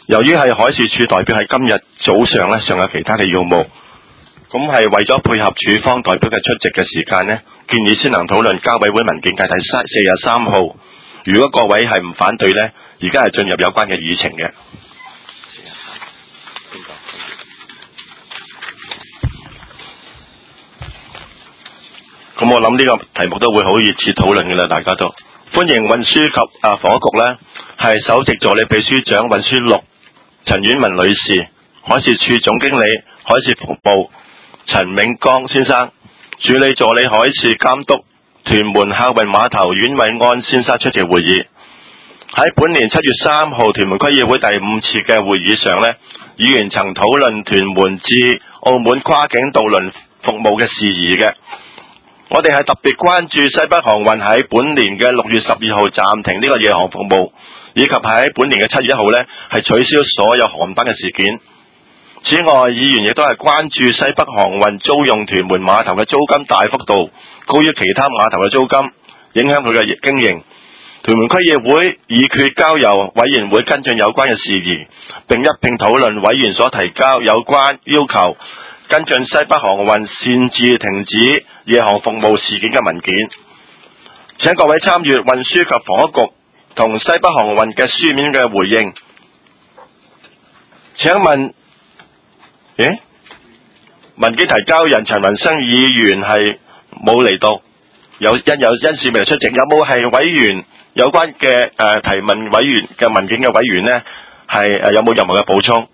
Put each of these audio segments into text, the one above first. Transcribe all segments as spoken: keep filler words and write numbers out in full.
由於係海事處代表喺今日早上咧，尚有其他嘅要務，咁係為咗配合處方代表嘅出席嘅時間呢，建議先行討論交委會文件嘅第四十三號。如果各位係唔反對呢，而家係進入有關嘅議程嘅。咁我諗呢個題目都會好熱切討論嘅啦，大家都歡迎運輸及啊房屋局呢係首席助理秘書長運輸六陳婉文女士，海事處總經理海事服務陳永剛先生，助理助理海事監督屯門客運碼頭阮偉安先生出席會議。喺本年七月三號屯門區議會第五次嘅會議上呢，議員曾討論屯門至澳門跨境渡輪服務嘅事宜嘅。我哋係特別關注西北航運喺本年嘅六月十二號暫停呢個夜航服務，以及喺本年嘅七月一號呢係取消所有航班嘅事件。此外，議員亦都係關注西北航運租用屯門碼頭嘅租金大幅度高於其他碼頭嘅租金，影響佢嘅經營。屯門區議會議決交由委員會跟進有關嘅事宜，並一併討論委員所提交有關要求跟進西北航運擅自停止夜航服務事件嘅文件。請各位參閱運輸及房屋局同西北航運嘅書面嘅回應。請問，咦？文件提交人陳雲生議員係冇嚟到，有因有因事未出席。有冇係委員有關嘅誒、呃、提問委員嘅文件嘅委員呢？係誒有冇任何嘅補充？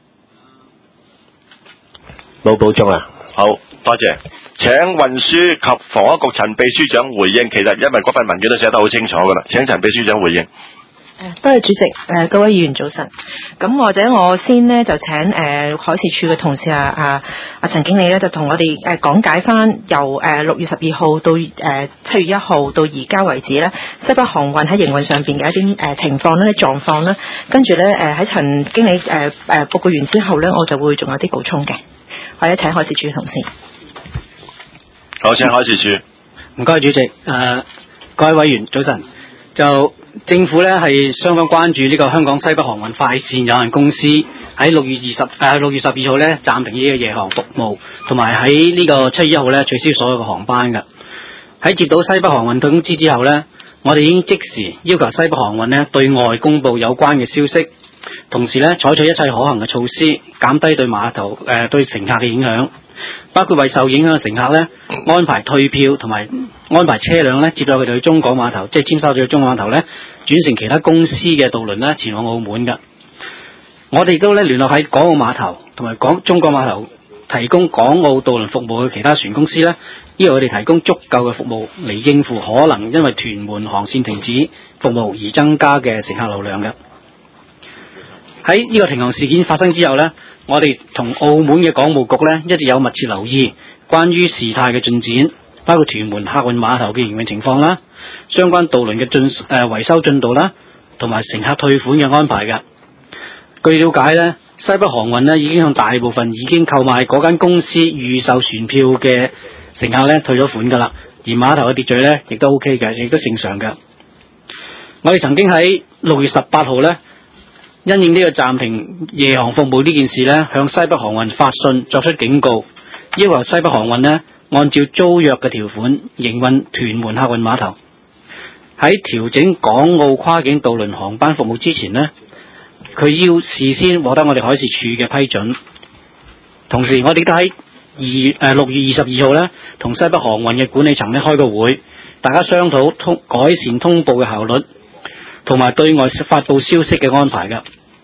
冇補充啊。 好，多謝。請運輸及房屋局陳秘書長回應。其實因為嗰份文件都寫得好清楚噶啦，請陳秘書長回應。 誒，多謝主席。誒，各位議員早晨。咁或者我先呢，就請誒、呃、海事處嘅同事啊啊啊陳經理咧，就同我哋誒講解翻由誒六月十二號到誒七月一號到而家為止咧，西北航運喺營運上邊嘅一啲誒情況咧、狀況咧，跟住咧誒喺陳經理誒誒、呃、報告完之後咧，我就會仲有啲補充嘅。或者請海事處嘅同事。 好，請海事處。 唔該，主席。誒、呃，各位委員早晨。就政府咧係相當關注呢個香港西北航運快線有限公司喺六月二十誒六月十二號咧暫停呢個夜航服務，同埋喺呢個七月一號咧取消所有嘅航班嘅。喺接到西北航運通知之後咧，我哋已經即時要求西北航運咧對外公佈有關嘅消息，同時咧採取一切可行嘅措施，減低對碼頭誒、呃、對乘客嘅影響，包括為受影響嘅乘客咧安排退票，同埋安排車輛咧接載佢哋去中港碼頭，即係尖沙咀嘅中港碼頭咧轉乘其他公司嘅渡輪咧前往澳門嘅。我哋亦都咧聯絡喺港澳碼頭同埋港中港碼頭提供港澳渡輪服務嘅其他船公司咧，要佢哋提供足夠嘅服務嚟應付可能因為屯門航線停止服務而增加嘅乘客流量嘅。喺呢個停航事件發生之後呢，我哋同澳門嘅港務局呢一直有密切留意關於事態嘅進展，包括屯門客運碼頭嘅營運情況啦、相關渡輪嘅進誒維修進度啦，同埋乘客退款嘅安排嘅。據了解呢，西北航運呢已經向大部分已經購買嗰間公司預售船票嘅乘客呢退咗款噶啦，而碼頭嘅秩序呢亦都 OK 嘅，亦都正常嘅。我哋曾經喺六月十八號呢，因應呢個暫停夜航服務呢件事呢，向西北航運發信作出警告，要求西北航運呢按照租約嘅條款營運屯門客運碼頭。喺調整港澳跨境渡輪航班服務之前呢，佢要事先獲得我哋海事處嘅批准。同時我哋都喺二月誒六月二十二號呢，同西北航運嘅管理層呢開個會，大家商討通改善通報嘅效率，同埋對外發布消息嘅安排嘅。誒、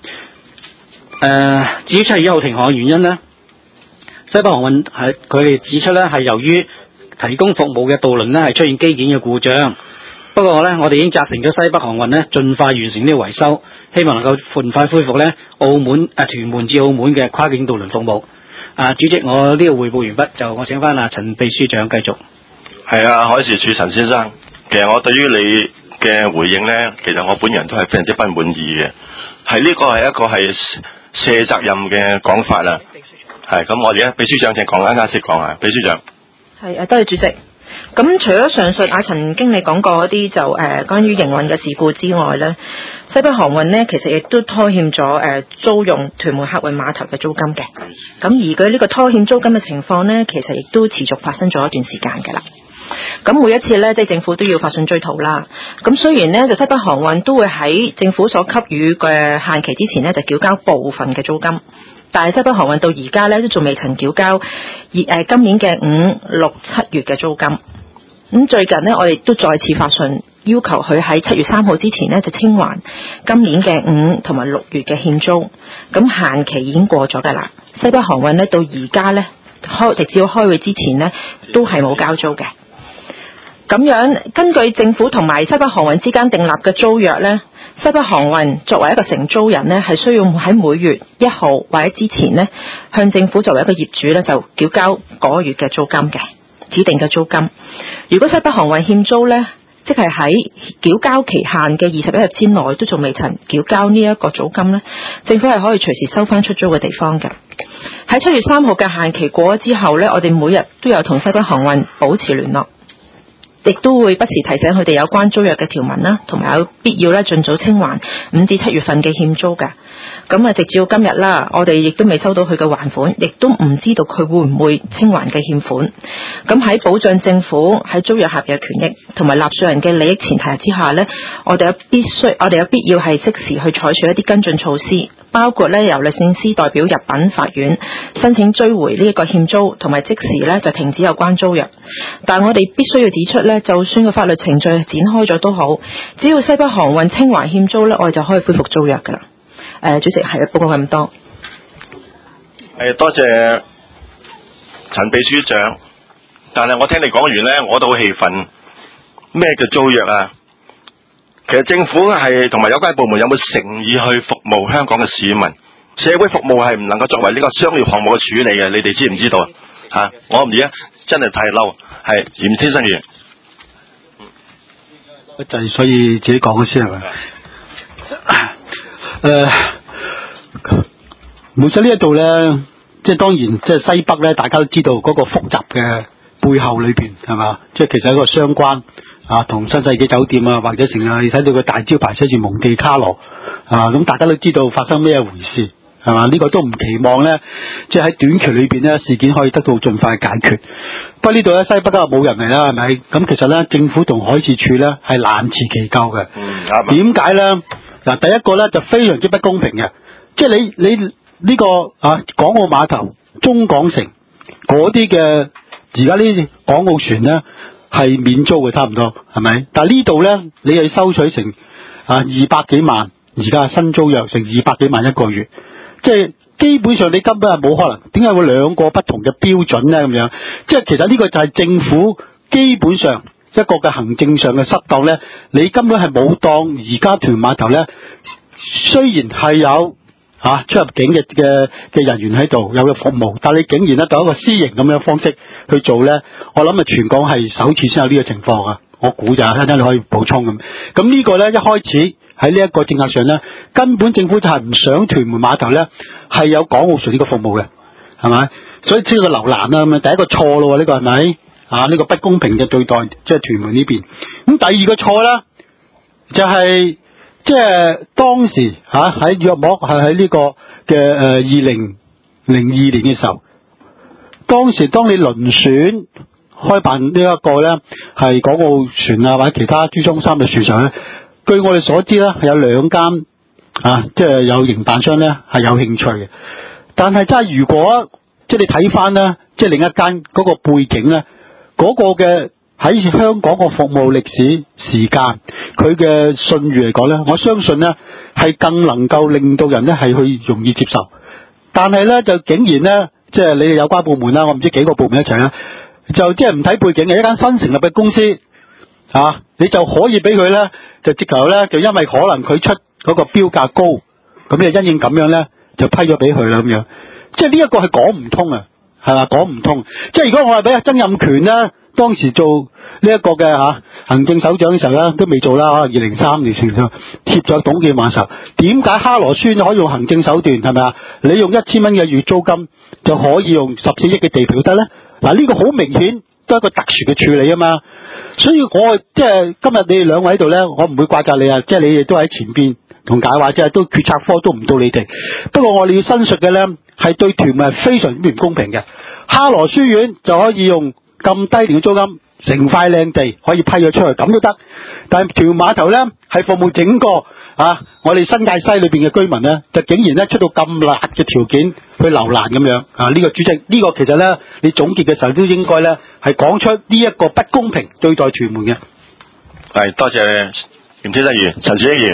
呃，至於七月一號停航嘅原因呢，西北航運係佢哋指出呢係由於提供服務嘅渡輪呢係出現機件嘅故障。不過呢，我哋已經責成咗西北航運呢盡快完成呢個維修，希望能夠盡快恢復呢澳門誒、啊、屯門至澳門嘅跨境渡輪服務。啊，主席，我呢個匯報完畢，就我請翻阿陳秘書長繼續。 係啊，海事處陳先生，其實我對於你嘅回應呢，其實我本人都係非常之不滿意嘅。係呢個係一個係卸責任嘅講法啦。係咁，我哋咧秘書長請講，啱啱先講啊，秘書長。 係誒，多謝主席。 咁除咗上述阿陳經理講過嗰啲就誒、呃、關於營運嘅事故之外咧，西北航運咧其實亦都拖欠咗誒、呃、租用屯門客運碼頭嘅租金嘅。咁而佢呢個拖欠租金嘅情況咧，其實亦都持續發生咗一段時間㗎啦。咁每一次咧，即係政府都要發信追討啦。咁雖然咧，就西北航運都會喺政府所給予嘅限期之前咧，就繳交部分嘅租金，但係西北航運到而家咧都仲未曾繳交而誒今年嘅五六七月嘅租金。咁最近呢，我哋都再次發信要求佢喺七月三號之前呢，就清還今年嘅五同埋六月嘅欠租。咁限期已經過咗㗎啦。西北航運呢，到而家呢，開直至到開會之前呢，都係冇交租嘅。咁樣根據政府同埋西北航運之間訂立嘅租約呢，西北航運作為一個承租人呢，係需要喺每月一號或者之前呢，向政府作為一個業主呢，就繳交嗰個月嘅租金嘅指定嘅租金。如果西北航運欠租呢，即係喺繳交期限嘅二十一日之內都仲未曾繳交呢一個租金呢，政府係可以隨時收翻出租嘅地方嘅。喺七月三號嘅限期過咗之後呢，我哋每日都有同西北航運保持聯絡，亦都會不時提醒佢哋有關租約嘅條文啦，同埋有必要咧盡早清還五至七月份嘅欠租嘅。咁啊，直至到今日啦，我哋亦都未收到佢嘅還款，亦都唔知道佢會唔會清還嘅欠款。咁喺保障政府喺租約合約權益同埋納稅人嘅利益前提之下呢，我哋有必須，我哋有必要係即時去採取一啲跟進措施，包括咧由律政司代表入稟法院申請追回呢一個欠租，同埋即時咧就停止有關租約。但我哋必須要指出咧，就算個法律程序展開咗都好，只要西北航運清還欠租咧，我哋就可以恢復租約噶啦。誒、呃，主席係報告咁多。 誒，多謝陳秘書長。但係我聽你講完咧，我都好氣憤。咩叫租約啊？其實政府係同埋有關部門有冇誠意去服務香港嘅市民？社會服務係唔能夠作為呢個商業項目嘅處理嘅，你哋知唔知道啊？吓，我唔知啊，真係太嬲，係嚴天生員。 就係所以自己講先係咪？誒，本身呢一度咧，即係當然，即係西北咧，大家都知道嗰個複雜嘅背後裏邊係嘛，即係其實係一個相關啊，同新世紀酒店啊，或者成日你睇到個大招牌寫住蒙地卡羅啊，咁大家都知道發生咩回事係嘛？呢個都唔期望咧，即係喺短期裏邊咧，事件可以得到盡快解決。不過呢度咧，西北都冇人嚟啦，係咪？咁其實咧，政府同海事處咧係難辭其咎嘅。 嗯， 點解咧？嗱，第一個咧就非常之不公平嘅，即係你你呢個啊港澳碼頭、中港城嗰啲嘅而家呢啲港澳船咧係免租嘅，差唔多係咪？但係呢度咧你係收取成啊二百幾萬，而家新租約成二百幾萬一個月，即係基本上你根本係冇可能。點解會兩個不同嘅標準咧？咁樣即係其實呢個就係政府基本上一個嘅行政上嘅失當咧，你根本係冇當而家屯碼頭咧，雖然係有啊出入境嘅嘅嘅人員喺度有嘅服務，但你竟然咧就一個私營咁樣方式去做咧，我諗啊全港係首次先有呢個情況啊！我估就係，一陣你可以補充咁。咁呢個咧一開始喺呢一個政策上咧，根本政府就係唔想屯門碼頭咧係有港澳船呢個服務嘅，係咪？所以知道個留難啦咁樣，第一個錯咯，呢個係咪？啊！呢、這個不公平嘅對待，即係屯門呢邊。咁第二個錯咧，就係、是、即係當時嚇喺約莫係喺呢個嘅誒二零零二年嘅時候，當時當你輪選開辦呢一個咧係港澳船啊或者其他珠江三嘅船上咧，據我哋所知咧係有兩間啊，即係有營辦商咧係有興趣嘅。但係真係如果即係你睇翻咧，即係另一間嗰個背景咧。嗰個嘅喺香港個服務歷史時間，佢嘅信譽嚟講咧，我相信咧係更能夠令到人咧係去容易接受。但係咧就竟然咧，即係你哋有關部門啦，我唔知幾個部門一齊啦，就即係唔睇背景嘅一間新成立嘅公司啊，你就可以俾佢咧就直頭咧就因為可能佢出嗰個標價高，咁你因應咁樣咧就批咗俾佢啦咁樣，即係呢一個係講唔通啊！係嘛，講唔通，即係如果我係俾阿曾蔭權咧，當時做呢一個嘅吓、啊、行政首長嘅時候咧，都未做啦，二零三年前貼咗董建華時候，點解哈羅村可以用行政手段係咪啊？你用一千蚊嘅月租金就可以用十四億嘅地皮得咧？嗱、啊，呢、這個好明顯都係一個特殊嘅處理啊嘛。所以我即係今日你哋兩位喺度咧，我唔會怪責你啊，即係你哋都喺前邊同解話，即係都決策科都唔到你哋。不過我哋要申述嘅咧，係對屯門係非常之唔公平嘅。哈羅書院就可以用咁低廉嘅租金，成塊靚地可以批咗出去，咁都得。但係屯門碼頭咧係服務整個啊，我哋新界西裏邊嘅居民咧，就竟然咧出到咁辣嘅條件去留難咁樣啊！呢、這個主席，呢、這個其實咧，你總結嘅時候都應該咧係講出呢一個不公平對待屯門嘅。 係多謝嚴先生議員，陳志英議員。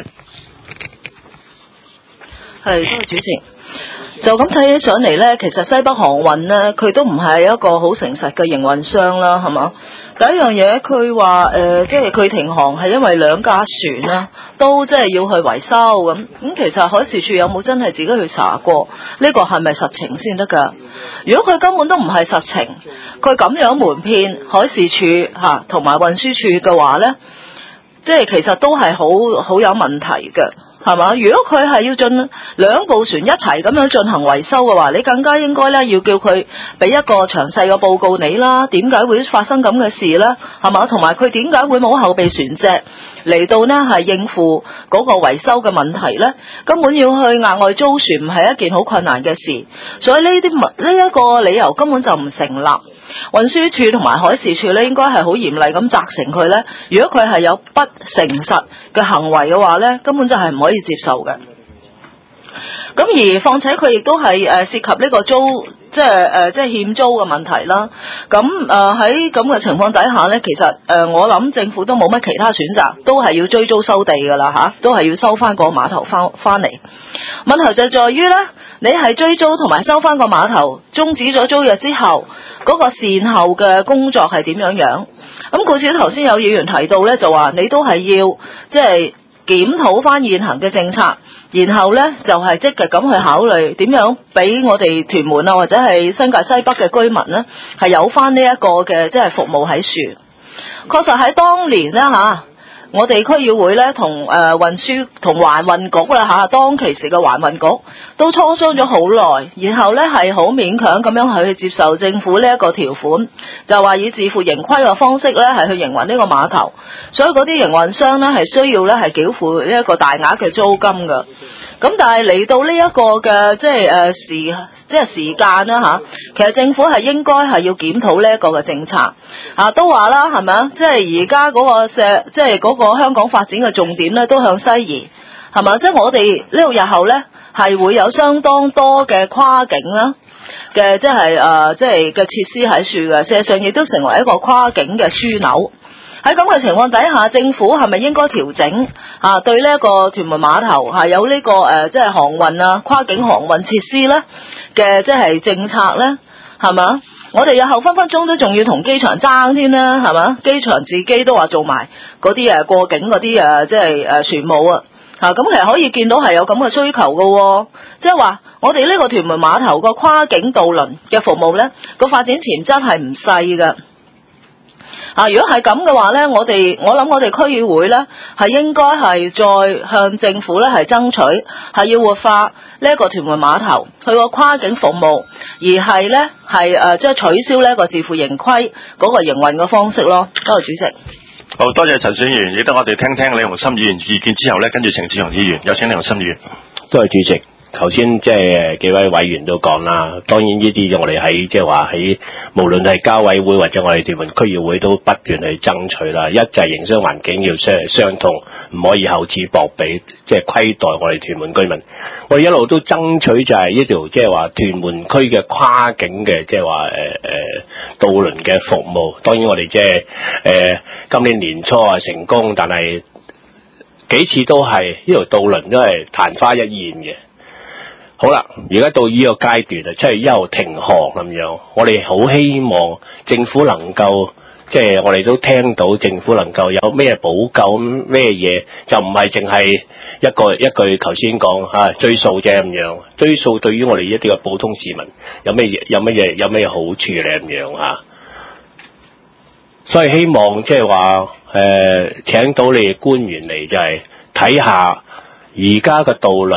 係，多謝主席。就咁睇起上嚟咧，其實西北航運咧，佢都唔係一個好誠實嘅營運商啦，係嘛？第一樣嘢，佢話誒，即係佢停航係因為兩架船啦，都即係要去維修咁。咁其實海事處有冇真係自己去查過呢個係咪實情先得㗎？如果佢根本都唔係實情，佢咁樣瞞騙海事處嚇同埋運輸處嘅話咧，即係其實都係好好有問題嘅。係嘛？如果佢係要進兩部船一齊咁樣進行維修嘅話，你更加應該咧要叫佢俾一個詳細嘅報告你啦。點解會發生咁嘅事呢？係嘛？同埋佢點解會冇後備船隻嚟到呢？係應付嗰個維修嘅問題呢？根本要去額外租船唔係一件好困難嘅事，所以呢啲呢一個理由根本就唔成立。運輸處同埋海事處咧，應該係好嚴厲咁責成佢咧。如果佢係有不誠實嘅行為嘅話咧，根本就係唔可以接受嘅。咁而況且佢亦都係誒涉及呢個租，即係誒即係欠租嘅問題啦。咁誒喺咁嘅情況底下咧，其實誒、呃、我諗政府都冇乜其他選擇，都係要追租收地噶啦吓，都係要收翻個碼頭翻翻嚟。問題就在於咧，你係追租同埋收翻個碼頭，終止咗租約之後，嗰、那個善後嘅工作係點樣樣？咁故此頭先有議員提到咧，就話你都係要即係檢討翻現行嘅政策。然後咧就係、是、積極咁去考慮點樣俾我哋屯門啊或者係新界西北嘅居民咧係有翻呢一個嘅即係服務喺樹。確實喺當年咧吓，我哋區議會咧同誒運輸同環運局啦吓，當其時嘅環運局都磋商咗好耐，然後咧係好勉強咁樣去接受政府呢一個條款，就話以自負盈虧嘅方式咧係去營運呢個碼頭，所以嗰啲營運商咧係需要咧係繳付呢一個大額嘅租金㗎。咁但係嚟到呢一個嘅即係誒時即係時間啦吓，其實政府係應該係要檢討呢一個嘅政策啊，都話啦係咪啊？即係而家嗰個社即係嗰個香港發展嘅重點咧都向西移係咪？即係我哋呢度日後咧係會有相當多嘅跨境啦嘅即係誒即係嘅設施喺處嘅，事實上亦都成為一個跨境嘅樞紐。喺咁嘅情況底下，政府係咪應該調整啊？對呢一個屯門碼頭係有呢、這個誒，即係航運啊、跨境航運設施咧嘅，即係政策咧，係嘛？我哋日後分分鐘都仲要同機場爭添啦，係嘛？機場自己都話做埋嗰啲誒過境嗰啲誒，即係誒船務啊，嚇咁其實可以見到係有咁嘅需求嘅喎，即係話我哋呢個屯門碼頭個跨境渡輪嘅服務咧，個發展潛質係唔細嘅。啊！如果係咁嘅話咧，我哋我諗我哋區議會咧係應該係再向政府咧係爭取，係要活化呢一個屯門碼頭佢個跨境服務，而係咧係誒即係取消呢一個自負盈虧嗰個營運嘅方式咯。多謝主席。 好多謝陳選議員，亦得我哋聽聽李鴻森議員意見之後咧，跟住程志雄議員，有請李鴻森議員。 多謝主席。頭先即係幾位委員都講啦，當然呢啲我哋喺即係話喺無論係交委會或者我哋屯門區議會都不斷去爭取啦。一就係營商環境要相相同，唔可以厚此薄彼，即係虧待我哋屯門居民。我哋一路都爭取就係呢條即係話屯門區嘅跨境嘅即係話誒誒渡輪嘅服務。當然我哋即係誒今年年初啊成功，但係幾次都係呢條渡輪都係曇花一現嘅。好啦，而家到呢個階段啊，七月一號停航咁樣，我哋好希望政府能夠，即係我哋都聽到政府能夠有咩補救咩嘢，就唔係淨係一個一句頭先講吓追數啫咁樣，追數對於我哋一啲嘅普通市民有咩嘢有乜嘢有咩好處咧咁樣吓，所以希望即係話誒請到你哋官員嚟就係睇下而家嘅渡輪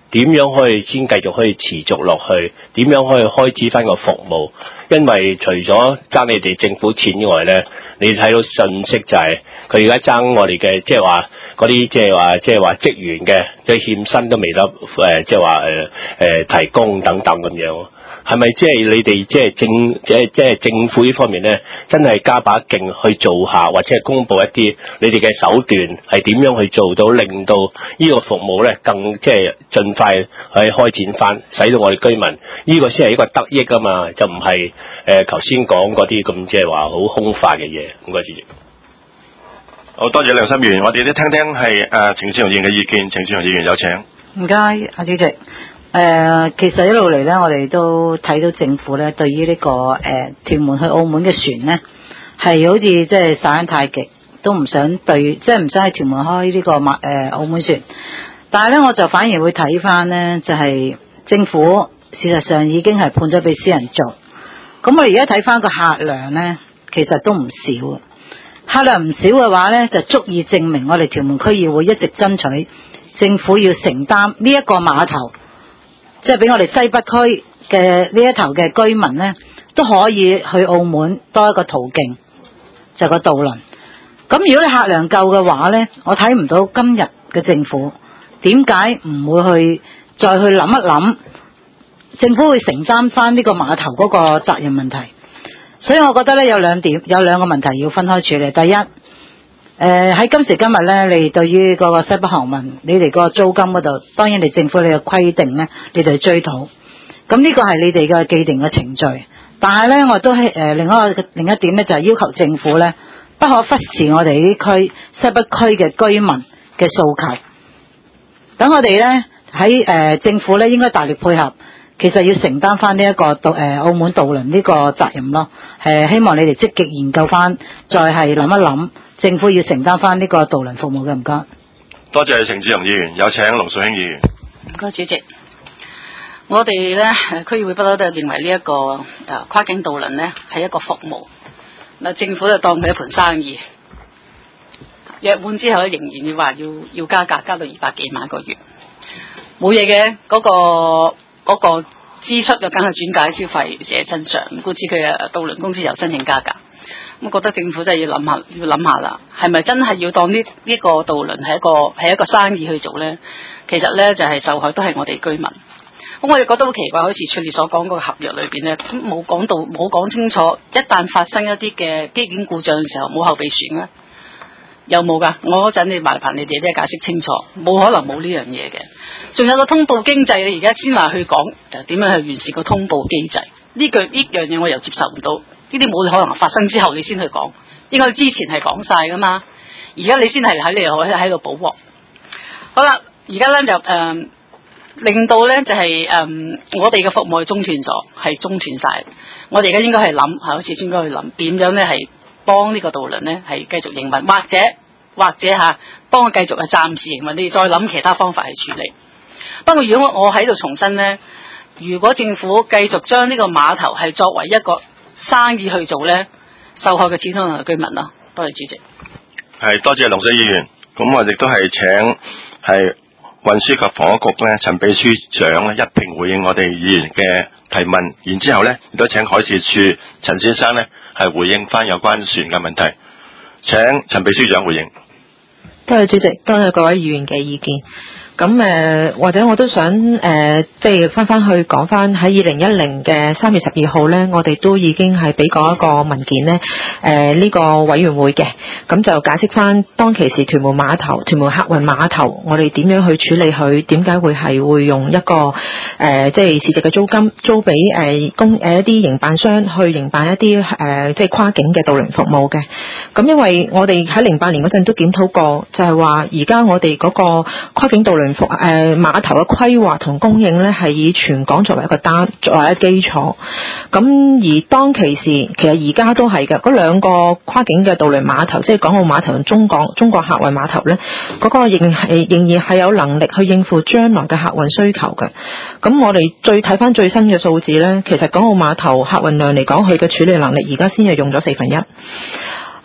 點樣可以先繼續可以持續落去？點樣可以開始翻個服務？因為除咗爭你哋政府錢以外咧，你睇到信息就係佢而家爭我哋嘅，即係話嗰啲即係話即係話職員嘅嘅欠薪都未得誒，即係話誒誒提供等等咁樣。係咪即係你哋即係政即係即係政府呢方面咧，真係加把勁去做下，或者係公布一啲你哋嘅手段係點樣去做到，令到呢個服務咧更即係盡快去開展翻，使到我哋居民呢個先係一個得益啊嘛，就唔係誒頭先講嗰啲咁即係話好空泛嘅嘢。唔該主席。 好多謝梁心議員，我哋都聽聽係誒程志雄議員嘅意見。程志雄議員有請。 唔該，阿主席。誒、呃，其實一路嚟咧，我哋都睇到政府咧，對於呢、這個誒屯、呃、門去澳門嘅船咧，係好似即係耍太極，都唔想對，即係唔想喺屯門開呢、這個馬誒、呃、澳門船。但係咧，我就反而會睇翻咧，就係、是、政府事實上已經係判咗俾私人做。咁我而家睇翻個客量咧，其實都唔少。客量唔少嘅話咧，就足以證明我哋屯門區議會一直爭取政府要承擔呢一個碼頭。即係俾我哋西北區嘅呢一頭嘅居民呢，都可以去澳門多一個途徑，就係個渡輪。咁如果你客量夠嘅話呢，我睇唔到今日嘅政府點解唔會去再去諗一諗，政府會承擔翻呢個碼頭嗰個責任問題。所以我覺得呢，有兩點，有兩個問題要分開處理。第一，誒、呃、喺今時今日咧，你對於嗰個西北航運，你哋個租金嗰度，當然你政府你嘅規定咧，你哋去追討。咁呢個係你哋嘅既定嘅程序。但係咧，我都係誒、呃、另外一個另一點咧，就係、是、要求政府咧，不可忽視我哋呢區西北區嘅居民嘅訴求。等我哋咧喺誒政府咧應該大力配合，其實要承擔翻呢一個渡誒、呃、澳門渡輪呢個責任咯。誒、呃、希望你哋積極研究翻，再係諗一諗。政府要承擔翻呢個渡輪服務嘅。唔該。 多謝程志雄議員，有請龍淑卿議員。 唔該主席，我哋咧區議會不嬲都認為呢、這、一個誒、呃、跨境渡輪咧係一個服務，嗱政府就當佢一盤生意，約滿之後咧仍然要話要要加價，加到二百幾萬一個月，冇嘢嘅嗰個嗰、那個支出就梗係轉嫁喺消費者身上，故此佢誒渡輪公司又申請加價。我覺得政府真係要諗下，要諗下啦，係咪真係要當呢呢個渡輪係一個係一個生意去做呢？其實呢，就係、是、受害都係我哋居民。咁我哋覺得好奇怪，好似處理所講嗰個合約裏邊呢，冇講到冇講清楚，一旦發生一啲嘅機件故障嘅時候，冇後備船呢？有冇㗎？我嗰陣你麻煩你哋都解釋清楚，冇可能冇呢樣嘢嘅。仲有個通報經濟，你而家先話去講就點樣去完善個通報機制？呢句呢樣嘢我又接受唔到。呢啲冇可能發生之後你先去講，應該之前係講晒噶嘛。而家你先係喺你喺喺度補鑊。好啦，而家咧就誒、呃、令到咧就係、是、誒、呃、我哋嘅服務係中斷咗，係中斷晒。我哋而家應該係諗，係好似應該去諗點樣咧係幫呢個渡輪咧係繼續營運，或者或者嚇幫佢繼續係暫時營運，你哋再諗其他方法去處理。不過如果我喺度重申咧，如果政府繼續將呢個碼頭係作為一個生意去做咧，受害嘅始終係居民咯。多謝主席。 係多謝龍水議員。咁我亦都係請係運輸及房屋局咧陳秘書長咧一併回應我哋議員嘅提問，然之後咧亦都請海事處陳先生咧係回應翻有關船嘅問題。請陳秘書長回應。 多謝主席，多謝各位議員嘅意見。咁誒、呃，或者我都想誒、呃，即係翻翻去講翻喺二零一零嘅三月十二號咧，我哋都已經係俾過一個文件咧，誒、呃、呢、這個委員會嘅，咁就解釋翻當其時屯門碼頭、屯門客運碼頭，我哋點樣去處理佢，點解會係會用一個誒、呃、即係市值嘅租金租俾誒公誒一啲營辦商去營辦一啲誒、呃、即係跨境嘅渡輪服務嘅。咁因為我哋喺零八年嗰陣都檢討過，就係話而家我哋嗰個跨境渡輪服誒碼頭嘅規劃同供應咧，係以全港作為一個單作為一個基礎。咁而當其時，其實而家都係嘅，嗰兩個跨境嘅渡輪碼頭，即係港澳碼頭同中港中國客運碼頭咧，嗰、那個仍係仍然係有能力去應付將來嘅客運需求嘅。咁我哋再睇翻最新嘅數字咧，其實港澳碼頭客運量嚟講，佢嘅處理能力而家先係用咗四分一。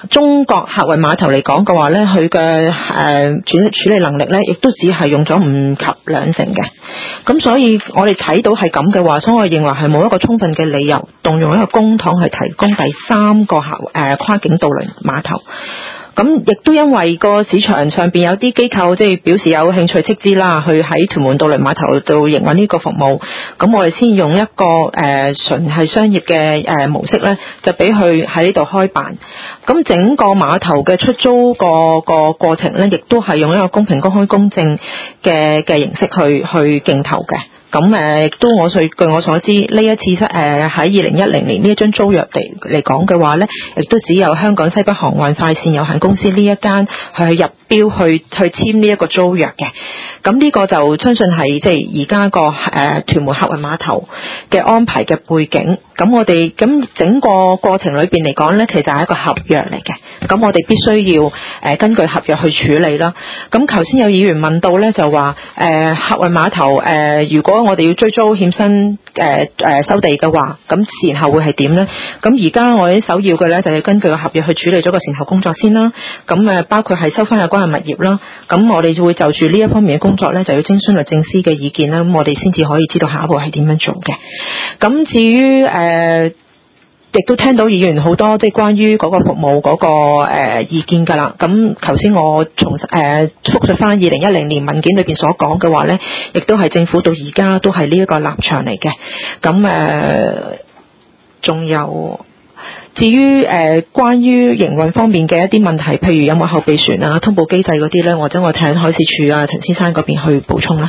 中國客運碼頭嚟講嘅話咧，佢嘅誒處處理能力咧，亦都只係用咗唔及兩成嘅。咁所以我哋睇到係咁嘅話，所以我認為係冇一個充分嘅理由動用一個公帑去提供第三個客誒、呃、跨境渡輪碼頭。咁亦都因為個市場上邊有啲機構即係表示有興趣斥資啦，去喺屯門渡輪碼頭度營運呢個服務。咁我哋先用一個誒純係商業嘅誒、呃、模式咧，就俾佢喺呢度開辦。咁整個碼頭嘅出租個個過程咧，亦都係用一個公平、公開、公正嘅嘅形式去去競投嘅。咁誒，亦都我據據我所知，呢一次誒喺二零一零年呢一張租約嚟嚟講嘅話咧，亦都只有香港西北航運快線有限公司呢一間去入標去去簽呢一個租約嘅。咁呢個就相信係即係而家個誒屯門客運碼頭嘅安排嘅背景。咁我哋咁整個過程裏邊嚟講咧，其實係一個合約嚟嘅。咁我哋必須要誒根據合約去處理啦。咁頭先有議員問到咧，就話誒客運碼頭誒如果我哋要追租欠薪誒誒收地嘅話，咁善後會係點咧？咁而家我哋首要嘅咧，就係根據個合約去處理咗個善後工作先啦。咁誒包括係收翻有關嘅物業啦。咁我哋就會就住呢一方面嘅工作咧，就要徵詢律政司嘅意見啦。咁我哋先至可以知道下一步係點樣做嘅。咁至於誒。誒，亦都聽到議員好多即係關於嗰個服務嗰、嗰個誒、呃、意見㗎啦。咁頭先我重誒複述翻二零一零年文件裏邊所講嘅話咧，亦都係政府到而家都係呢一個立場嚟嘅。咁誒，仲、呃、有至於誒、呃、關於營運方面嘅一啲問題，譬如有冇後備船啊、通報機制嗰啲咧，或者我請海事處啊陳先生嗰邊去補充啦。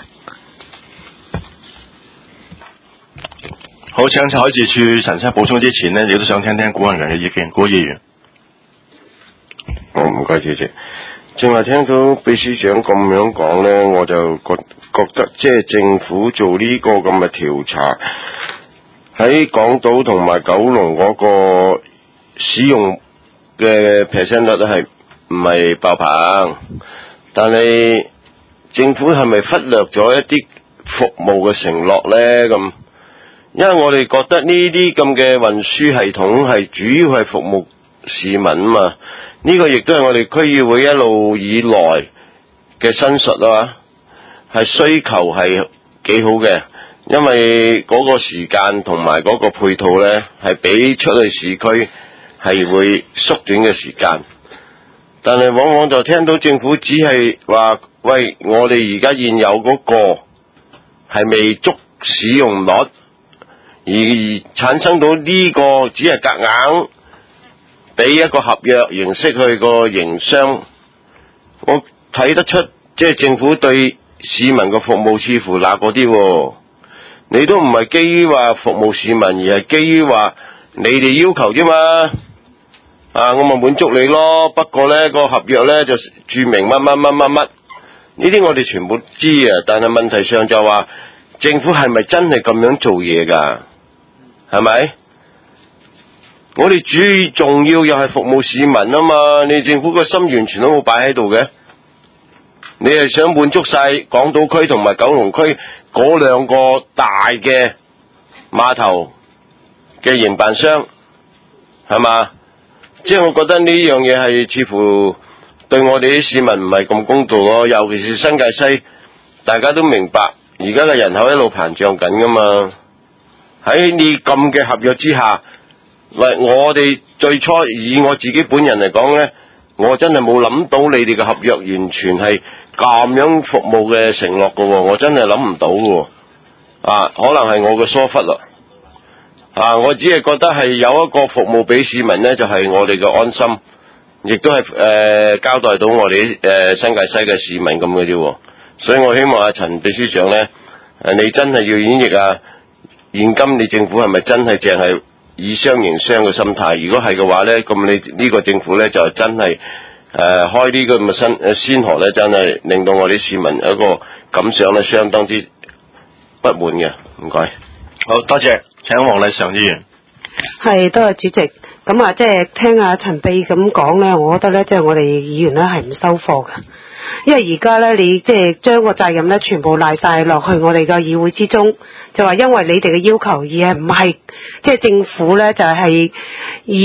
好，請海事處陳生補充之前呢，亦都想聽聽古人人嘅意見。古議員， 我唔該主席。正話聽到秘書長咁樣講呢，我就覺覺得即係政府做呢個咁嘅調查，喺港島同埋九龍嗰個使用嘅 percent 率都係唔係爆棚，但係政府係咪忽略咗一啲服務嘅承諾呢？咁？因為我哋覺得呢啲咁嘅運輸系統係主要係服務市民啊嘛，呢個亦都係我哋區議會一路以來嘅申述啊，係需求係幾好嘅，因為嗰個時間同埋嗰個配套呢，係比出去市區係會縮短嘅時間，但係往往就聽到政府只係話，喂，我哋而家現有嗰個係未足使用率。而產生到呢個只係夾硬俾一個合約形式去個營商，我睇得出即係政府對市民嘅服務似乎嗱嗰啲，你都唔係基於話服務市民，而係基於話你哋要求啫嘛。啊，我咪滿足你咯。不過呢個合約呢，就註明乜乜乜乜乜，呢啲我哋全部知啊。但係問題上就話政府係咪真係咁樣做嘢㗎？係咪？我哋最重要又係服務市民啊嘛！你政府個心完全都冇擺喺度嘅，你係想滿足晒港島區同埋九龍區嗰兩個大嘅碼頭嘅營辦商，係嘛？即係我覺得呢樣嘢係似乎對我哋啲市民唔係咁公道咯，尤其是新界西，大家都明白而家嘅人口一路膨脹緊噶嘛。喺你咁嘅合約之下，喂，我哋最初以我自己本人嚟講呢，我真係冇諗到你哋嘅合約完全係咁樣服務嘅承諾㗎喎，我真係諗唔到喎。啊，可能係我嘅疏忽啦。啊，我只係覺得係有一個服務俾市民呢，就係、是、我哋嘅安心，亦都係誒、呃、交代到我哋誒、呃、新界西嘅市民咁嘅啫。所以我希望阿陳秘書長呢，誒你真係要演繹啊！現今你政府係咪真係淨係以商營商嘅心態？如果係嘅話呢，咁你呢個政府呢，就真係誒、呃、開呢個咁嘅新誒先河呢，真係令到我哋市民有一個感想呢，相當之不滿嘅。唔該， 好多謝，請黃麗常議員。 係，多謝主席。咁啊，即係聽阿陳秘咁講呢，我覺得呢，即係我哋議員呢係唔收貨嘅。因為而家咧，你即係將個責任咧，全部賴晒落去我哋嘅議會之中，就話因為你哋嘅要求，而係唔係即係政府咧，就係、是、以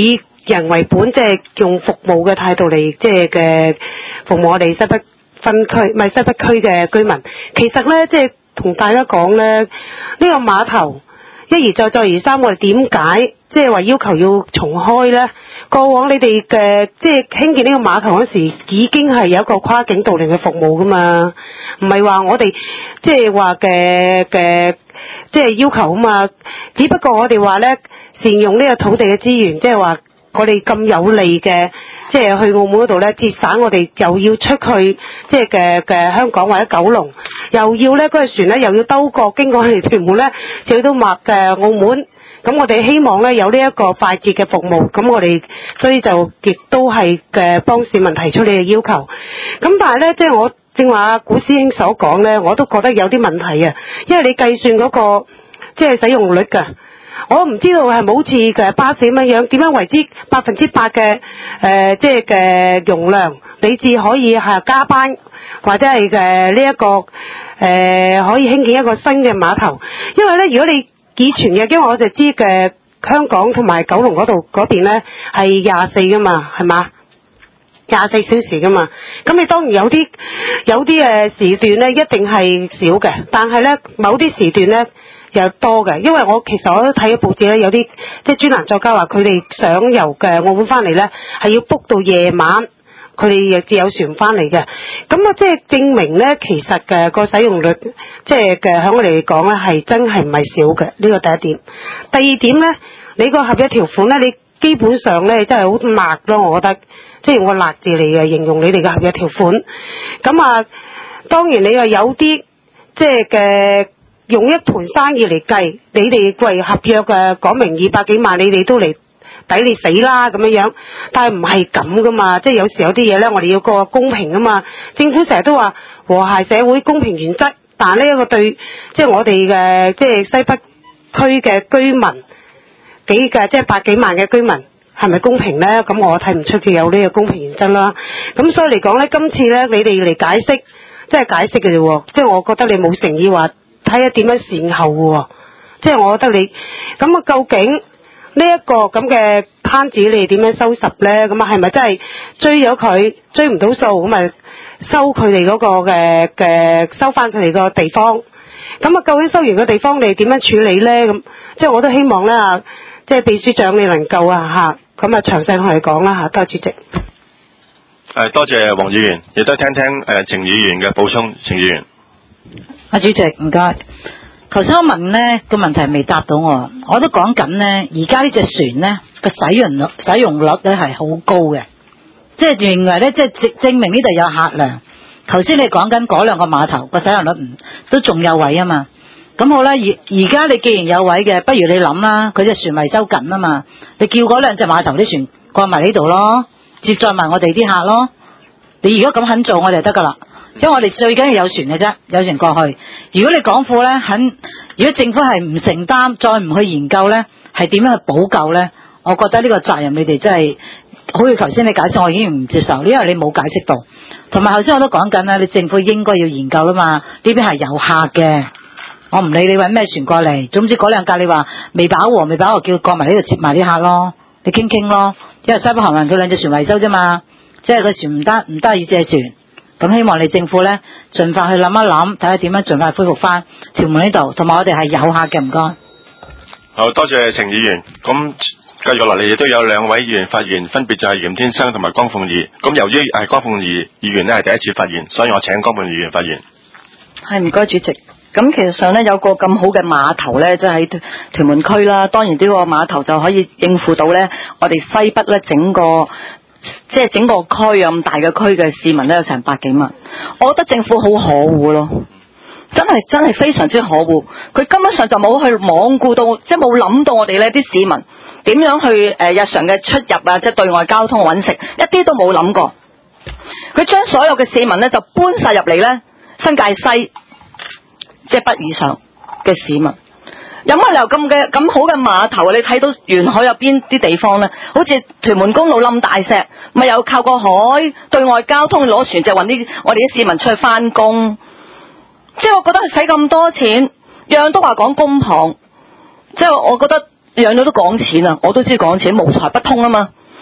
人為本，即係用服務嘅態度嚟，即係嘅服務我哋西北分區，唔係西北區嘅居民。其實咧，即係同大家講咧，呢個碼頭一而再，再而三，我哋點解即係話要求要重開咧？過往你哋嘅即係興建呢個碼頭嗰時，已經係有一個跨境渡輪嘅服務噶嘛，唔係話我哋即係話嘅嘅即係要求啊嘛。只不過我哋話咧，善用呢個土地嘅資源，即係話我哋咁有利嘅，即係去澳門嗰度咧，節省我哋又要出去即係嘅嘅香港或者九龍，又要咧嗰隻船咧又要兜過經過我哋屯門咧，就去到麥嘅澳門。咁我哋希望咧有呢一個快捷嘅服務，咁我哋所以就亦都係嘅幫市民提出你嘅要求。咁但係咧，即係我正話古師兄所講咧，我都覺得有啲問題啊，因為你計算嗰個即係使用率㗎，我唔知道係冇好似嘅巴士咁樣，點樣為之百分之百嘅誒即係嘅容量，你至可以係加班或者係嘅呢一個誒、呃、可以興建一個新嘅碼頭，因為咧如果你以前嘅，因為我就知嘅香港同埋九龍嗰度嗰邊咧係廿四噶嘛，係嘛？廿四小時噶嘛。咁你當然有啲有啲誒時段咧一定係少嘅，但係咧某啲時段咧又多嘅。因為我其實我都睇咗報紙咧，有啲即係專欄作家話佢哋想由嘅澳門翻嚟咧係要 book 到夜晚。佢哋亦至有船翻嚟嘅，咁啊即係證明咧，其實嘅個使用率，即係嘅喺我哋嚟講咧，係真係唔係少嘅。呢個第一點。第二點咧，你個合約條款咧，你基本上咧真係好辣咯，我覺得，即係用個辣字嚟嘅形容你哋嘅合約條款。咁啊，當然你話有啲即係嘅用一盤生意嚟計，你哋為合約嘅講明二百幾萬，你哋都嚟。抵你死啦咁樣樣，但係唔係咁噶嘛，即係有時有啲嘢咧，我哋要個公平噶嘛。政府成日都話和諧社會公平原則，但係呢一個對即係我哋嘅即係西北區嘅居民幾嘅即係百幾萬嘅居民係咪公平咧？咁我睇唔出佢有呢個公平原則啦。咁所以嚟講咧，今次咧你哋嚟解釋，即係解釋嘅啫喎，即係我覺得你冇誠意話睇下點樣善後喎，即係我覺得你咁啊，究竟？呢一個咁嘅攤子，你哋點樣收拾咧？咁啊，係咪真係追咗佢，追唔到數，咁咪收佢哋嗰個嘅嘅收翻佢哋個地方？咁啊，究竟收完個地方，你哋點樣處理咧？咁即係我都希望咧，即係秘書長你能夠啊嚇，咁啊詳細同佢講啦嚇，多謝主席。 誒，多謝黃議員，亦都聽聽誒程議員嘅補充，程議員。 阿主席唔該。頭先我問咧個問題未答到我，我都講緊咧，而家呢隻船咧個使用率使用率咧係好高嘅，即係認為咧即係證證明呢度有客量。頭先你講緊嗰兩個碼頭個使用率唔都仲有位啊嘛，咁好啦，而而家你既然有位嘅，不如你諗啦，佢隻船維修緊啊嘛，你叫嗰兩隻碼頭啲船過埋呢度咯，接載埋我哋啲客咯。你如果咁肯做，我哋就得噶啦。因為我哋最緊要有船嘅啫，有船過去。如果你港府咧肯，如果政府係唔承擔，再唔去研究咧，係點樣去補救咧？我覺得呢個責任你哋真係，好似頭先你解釋，我已經唔接受，因為你冇解釋到。同埋頭先我都講緊啦，你政府應該要研究啦嘛。呢邊係有客嘅，我唔理你搵咩船過嚟，總之嗰兩架你話未飽和，未飽和叫過埋呢度接埋啲客咯，你傾傾咯。因為西北航運佢兩隻船維修啫嘛，即係個船唔得唔得要借船。咁希望你政府咧，盡快去諗一諗，睇下點樣盡快恢復翻屯門呢度，同埋我哋係有客嘅，唔該。 好多謝程議員。咁繼續落嚟亦都有兩位議員發言，分別就係嚴天生同埋江鳳儀。咁由於係江鳳儀議員咧係第一次發言，所以我請江鳳儀議員發言。 係唔該主席。咁其實上咧有個咁好嘅碼頭咧，即係喺屯門區啦。當然呢個碼頭就可以應付到咧，我哋西北咧整個。即係整個區咁大嘅區嘅市民都有成百幾萬，我覺得政府好可惡咯，真係真係非常之可惡。佢根本上就冇去罔顧到，即係冇諗到我哋呢啲市民點樣去誒日常嘅出入啊，即係對外交通揾食，一啲都冇諗過。佢將所有嘅市民咧就搬晒入嚟咧新界西，即係北以上嘅市民。有乜理由咁嘅咁好嘅碼頭？你睇到沿海有邊啲地方咧？好似屯門公路冧大石，咪又靠個海對外交通攞船就運啲我哋啲市民出去翻工。即係我覺得佢使咁多錢，樣都話講公帑。即係我覺得樣樣都講錢啊！我都知講錢無財不通啊嘛。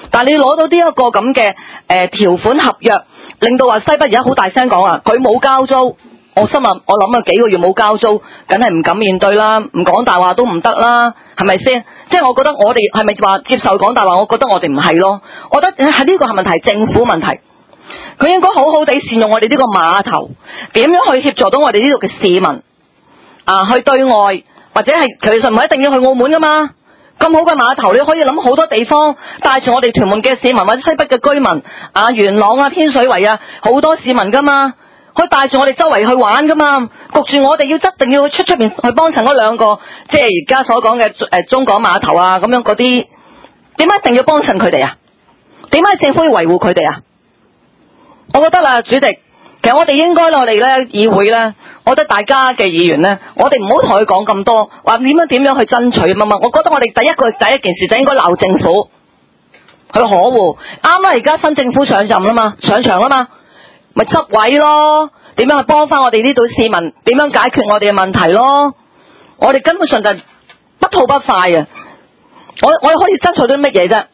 但係你攞到呢一個咁嘅誒條款合約，令到話西北而家好大聲講啊，佢冇交租。我心諗，我諗啊幾個月冇交租，梗係唔敢面對啦，唔講大話都唔得啦，係咪先？即係我覺得我哋係咪話接受講大話？我覺得我哋唔係咯，我覺得係呢個係問題，政府問題，佢應該好好地善用我哋呢個碼頭，點樣去協助到我哋呢度嘅市民啊，去對外或者係其實唔係一定要去澳門噶嘛，咁好嘅碼頭你可以諗好多地方，帶住我哋屯門嘅市民或者西北嘅居民啊，元朗啊、天水圍啊，好多市民噶嘛。可以帶住我哋周圍去玩噶嘛，焗住我哋要一定要出出面去幫襯嗰兩個，即係而家所講嘅誒中港碼頭啊咁樣嗰啲，點解一定要幫襯佢哋啊？點解政府要維護佢哋啊？我覺得啦，主席，其實我哋應該我哋咧議會咧，我覺得大家嘅議員咧，我哋唔好同佢講咁多，話點樣點樣去爭取乜乜。我覺得我哋第一個第一件事就應該鬧政府，去可惡。啱啦，而家新政府上任啦嘛，上場啦嘛。咪執位咯，點樣去幫翻我哋呢度市民？點樣解決我哋嘅問題咯？我哋根本上就不吐不快啊！我我哋可以爭取到乜嘢啫？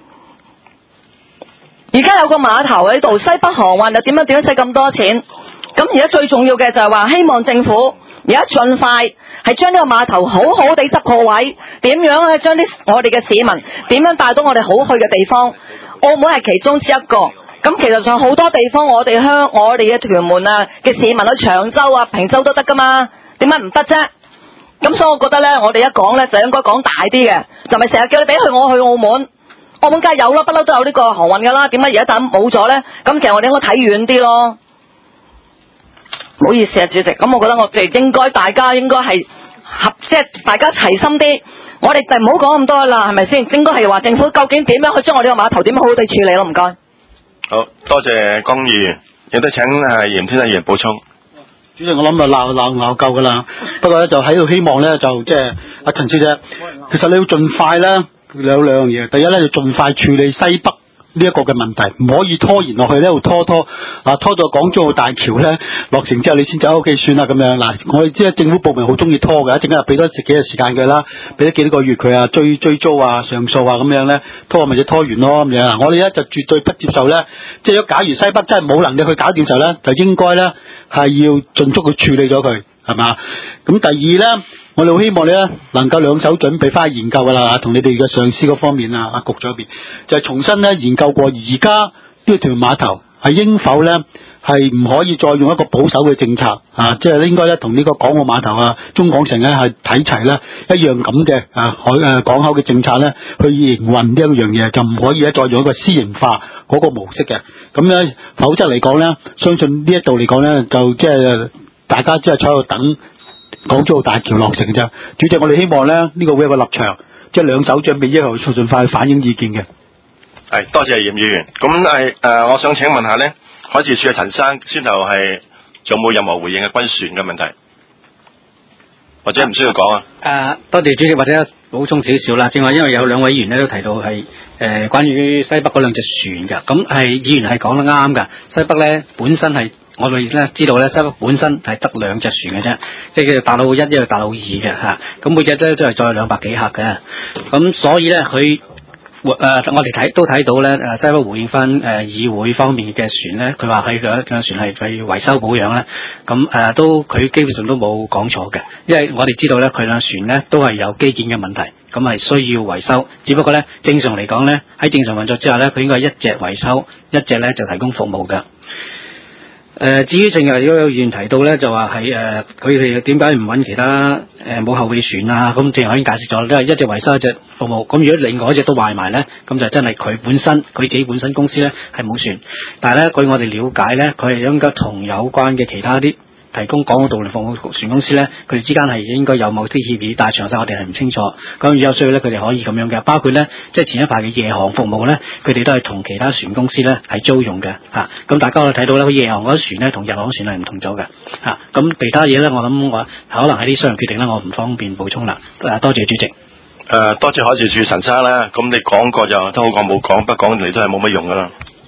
而家有個碼頭喺度，西北航運又點樣點樣使咁多錢？咁而家最重要嘅就係話，希望政府而家盡快係將呢個碼頭好好地執個位，點樣咧將啲我哋嘅市民點樣帶到我哋好去嘅地方？澳門係其中之一個。咁其實仲有好多地方，我哋香我哋嘅屯門啊嘅市民去長洲啊、平洲都得噶嘛，點解唔得啫？咁所以我覺得咧，我哋一講咧就應該講大啲嘅，就咪成日叫你俾去我去澳門，澳門梗係有啦，不嬲都有呢個航運噶啦，點解而家等冇咗咧？咁其實我哋應該睇遠啲咯。唔好意思啊，主席，咁我覺得我哋應該大家應該係合，即係大家齊心啲，我哋就唔好講咁多啦，係咪先？應該係話政府究竟點樣去將我哋個碼頭點樣好好地處理咯？唔該。 好多謝江議員，亦都請誒嚴天恩議員補充。 主席，我諗就鬧鬧鬧夠噶啦，不過咧就喺度希望咧就即係阿陳小姐，其實你要盡快咧有兩樣嘢，第一咧就盡快處理西北呢一個嘅問題，唔可以拖延落去咧，拖拖啊拖到港珠澳大橋咧落成之後，你先走屋企算啦咁樣。嗱，我哋知政府部門好中意拖嘅，一陣間又俾多幾日時間佢啦，俾咗幾多個月佢啊追追租啊上訴啊咁樣咧，拖咪就拖完咯咁樣。我哋咧就絕對不接受咧，即係如果假如西北真係冇能力去搞掂時候咧，就應該咧係要盡速去處理咗佢，係嘛？咁第二咧，我哋好希望你咧能夠兩手準備翻去研究噶啦，同你哋嘅上司嗰方面啊，阿局長嗰邊就係、是、重新咧研究過而家呢個屯門碼頭係應否咧係唔可以再用一個保守嘅政策啊，即係應該咧同呢個港澳碼頭啊、中港城咧係睇齊咧一樣咁嘅啊海誒港口嘅政策咧去營運呢一樣嘢，就唔可以咧再用一個私營化嗰個模式嘅。咁咧，否則嚟講咧，相信呢一度嚟講咧，就即係大家即係坐喺度等港珠澳大橋落成嘅啫。主席，我哋希望咧呢、這個會有個立場，即係兩手準備，一後盡快去反映意見嘅。 係，多謝嚴議員。咁係誒，我想請問下咧，海事處嘅陳生先頭係仲冇任何回應嘅軍船嘅問題，或者唔需要講啊？ 誒、呃，多謝主席，或者補充少少啦。正話，因為有兩位議員咧都提到係誒、呃、關於西北嗰兩隻船嘅，咁係議員係講得啱㗎。西北咧本身係我哋咧知道咧，西北本身係得兩隻船嘅啫，即係叫做大老一，一個大老二嘅嚇。咁每隻咧都係載兩百幾客嘅，咁所以咧佢。誒、呃，我哋睇都睇到咧，誒西北回應翻誒、呃、議會方面嘅船咧，佢話佢嘅嘅船係係維修保養咧，咁誒、呃、都佢基本上都冇講錯嘅，因為我哋知道咧佢嘅船咧都係有基建嘅問題，咁係需要維修，只不過咧正常嚟講咧喺正常運作之下咧，佢應該係一隻維修，一隻咧就提供服務嘅。誒、呃，至於正日如果有議員提到咧，就話係誒，佢哋點解唔揾其他誒冇、呃、後備船啊？咁正如已經解釋咗，都係一隻維修一隻服務。咁如果另外一隻都壞埋咧，咁就真係佢本身佢自己本身公司咧係冇船，但係咧據我哋了解咧，佢係應該同有關嘅其他啲提供港澳渡輪服務船公司咧，佢哋之間係應該有某啲協議，但係詳細我哋係唔清楚。咁如果有需要咧，佢哋可以咁樣嘅，包括咧即係前一排嘅夜航服務咧，佢哋都係同其他船公司咧係租用嘅嚇。咁、啊、大家可以睇到咧，佢夜航嗰啲船咧同日航船係唔同咗嘅嚇。咁、啊、其他嘢咧，我諗我可能係啲商業決定咧，我唔方便補充啦。誒、啊，多謝主席。誒、 呃，多謝海事處陳生啦。咁你講過就都好講冇講，不講嚟都係冇乜用噶啦。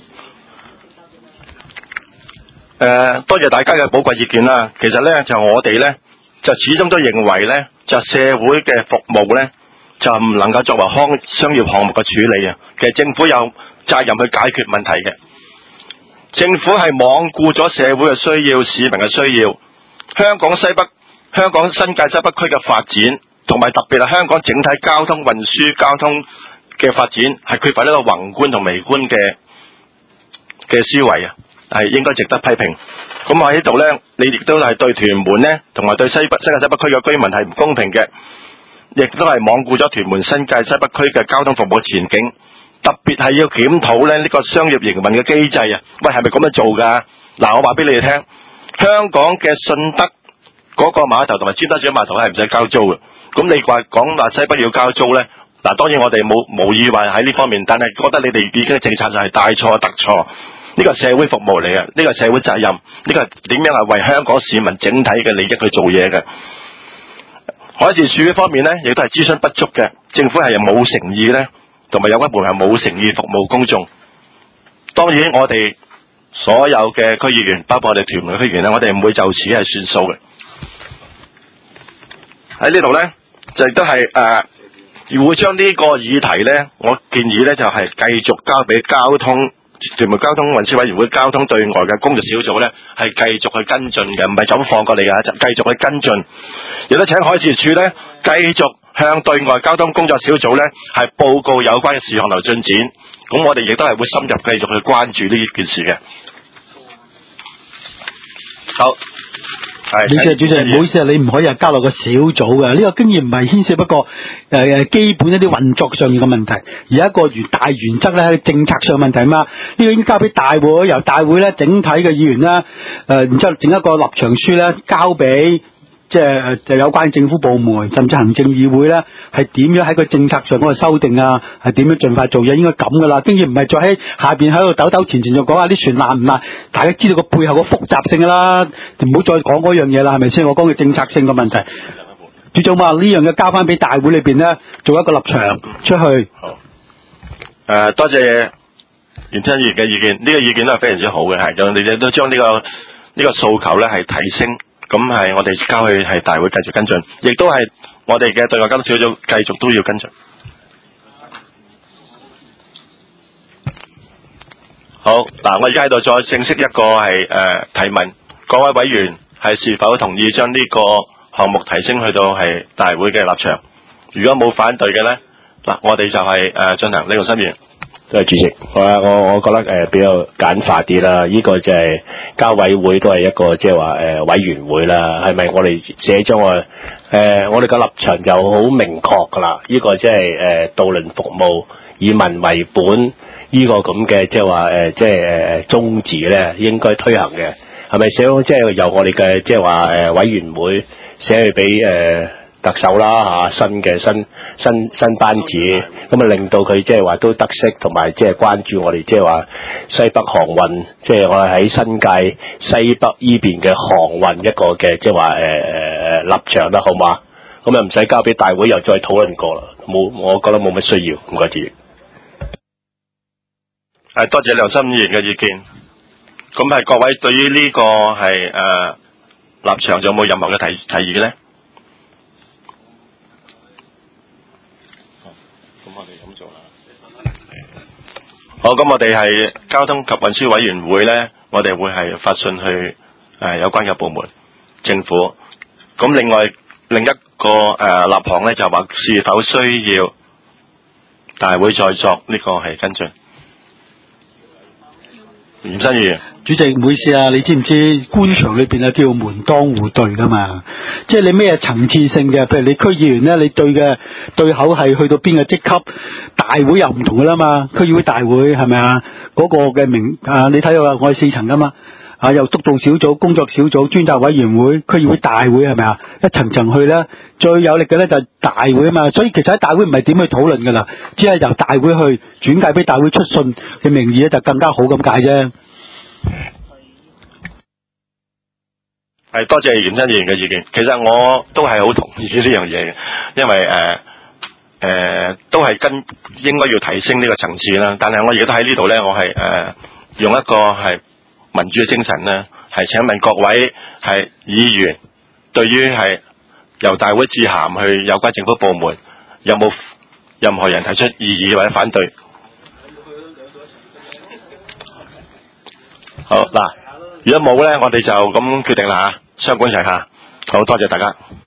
誒、呃，多謝大家嘅寶貴意見啦。其實咧，就我哋咧，就始終都認為咧，就社會嘅服務咧， 就唔能夠作為康商業項目嘅處理啊。其實政府有責任去解決問題嘅。政府係罔顧咗社會嘅需要、市民嘅需要。香港西北、香港新界西北區嘅發展，同埋特別係香港整體交通運輸、交通嘅發展，係缺乏呢個宏觀同微觀嘅嘅思維啊，係應該值得批評。咁我喺度呢，你亦都係對屯門呢，同埋對西北新界西北區嘅居民係唔公平嘅，亦都係罔顧咗屯門新界西北區嘅交通服務前景。特別係要檢討咧呢個商業營運嘅機制啊！喂，係咪咁樣做㗎？嗱，我話俾你哋聽，香港嘅信德嗰個碼頭同埋尖沙咀碼頭係唔使交租嘅。咁你話講話西北要交租咧？嗱，當然我哋冇無意話喺呢方面，但係覺得你哋已經嘅政策就係大錯特錯。呢個社會服務嚟嘅，呢個社會責任，呢個點樣係為香港市民整體嘅利益去做嘢嘅。海事處方面咧，亦都係諮詢不足嘅，政府係又冇誠意咧。同埋有一部分係冇誠意服務公眾。當然我哋所有嘅區議員，包括我哋屯門嘅區議員咧，我哋唔會就此係算數嘅。喺呢度咧，就亦都係誒，會將呢個議題咧，我建議咧就係、是、繼續交俾交通屯門交通運輸委員會交通對外嘅工作小組咧，係繼續去跟進嘅，唔係就咁放過嚟嘅，就繼續去跟進。亦都請海事處咧繼續向對外交通工作小組咧係報告有關嘅事項同進展，咁我哋亦都係會深入繼續去關注呢件事嘅。好，係。 李主席，唔好意思啊，你唔可以係交落個小組嘅，呢、這個經驗唔係牽涉不過誒、呃、基本一啲運作上面嘅問題，而一個原大原則咧係政策上問題嘛。呢、這個應該交俾大會，由大會咧整體嘅議員啦，誒、呃，然之後整一個立場書咧交俾。即係就有關政府部門甚至行政議會咧，係點樣喺個政策上嗰個修訂啊？係點樣盡快做嘢？應該咁噶啦，經驗唔係再喺下邊喺度抖抖前前就講下啲船爛唔爛，大家知道個背後個複雜性噶啦，唔好再講嗰樣嘢啦，係咪先？我講嘅政策性嘅問題，主總話呢樣嘢交翻俾大會裏邊咧，做一個立場出去。 好，誒、呃，多謝袁振議員嘅意見，呢、這個意見都係非常之好嘅，係咁，你哋都將呢、這個呢、這個訴求咧係提升。咁係我哋交去係大會繼續跟進，亦都係我哋嘅對外交通小組繼續都要跟進。好，嗱，我而家喺度再正式一個係誒、呃、提問，各位委員係是否同意將呢個項目提升去到係大會嘅立場？如果冇反對嘅咧，嗱，我哋就係、是、誒、呃、進行呢個申言。 都係主席，我我我覺得誒、呃、比較簡化啲啦。呢、這個就係交委會都係一個即係話誒委員會啦，係咪我哋寫咗我誒我哋嘅立場就好明確噶啦？呢、這個即係誒渡輪服務以民為本呢個咁嘅即係話誒即係誒宗旨咧，應該推行嘅係咪寫即係由我哋嘅即係話誒委員會寫去俾誒？呃特首啦嚇，新嘅新新新班子，咁啊令到佢即係話都得悉同埋即係關注我哋即係話西北航運，即係我哋喺新界西北依邊嘅航運一個嘅即係話誒誒立場啦，好嘛？咁啊唔使交俾大會又再討論過啦，冇，我覺得冇乜需要，唔該主席。 係多謝梁心議員嘅意見。咁係各位對於呢個係誒、呃、立場有冇任何嘅提提議咧？好，咁我哋係交通及運輸委員會咧，我哋會係發信去誒、呃、有關嘅部門、政府。咁另外另一個誒、呃、立項咧，就話是否需要大會再作呢個係跟進。袁新宇主席，唔好意思啊，你知唔知官場裏邊啊叫門當戶對噶嘛？即係你咩層次性嘅，譬如你區議員咧，你對嘅對口係去到邊個職級，大會又唔同噶啦嘛。區議會大會係咪啊？嗰、那個嘅名啊，你睇到啊，我係四層噶嘛。啊，有督導小組、工作小組、專責委員會、區議會大會係咪啊？一層層去咧，最有力嘅咧就係大會啊嘛。所以其實喺大會唔係點去討論噶啦，只係由大會去轉介俾大會出信嘅名義咧，就更加好咁解啫。 係多謝袁真議員嘅意見，其實我都係好同意呢樣嘢嘅，因為誒誒、呃呃、都係跟應該要提升呢個層次啦。但係我而家都喺呢度咧，我係誒、呃、用一個係民主嘅精神咧，係請問各位係議員，對於係由大會致函去有關政府部門， 有冇任何人提出異議或者反對？好嗱，如果冇咧，我哋就咁決定啦嚇，雙管齊下。好多謝大家。